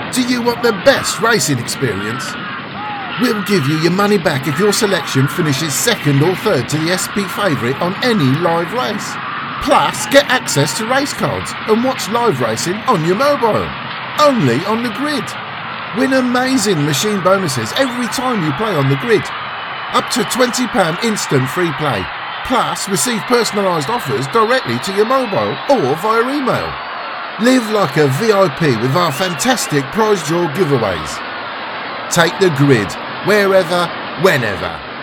Do you want the best racing experience? We'll give you your money back if your selection finishes second or third to the SP favourite on any live race. Plus, get access to race cards and watch live racing on your mobile. Only on the grid. Win amazing machine bonuses every time you play on the grid. Up to £20 instant free play. Plus, receive personalised offers directly to your mobile or via email. Live like a VIP with our fantastic prize draw giveaways. Take the grid, wherever, whenever.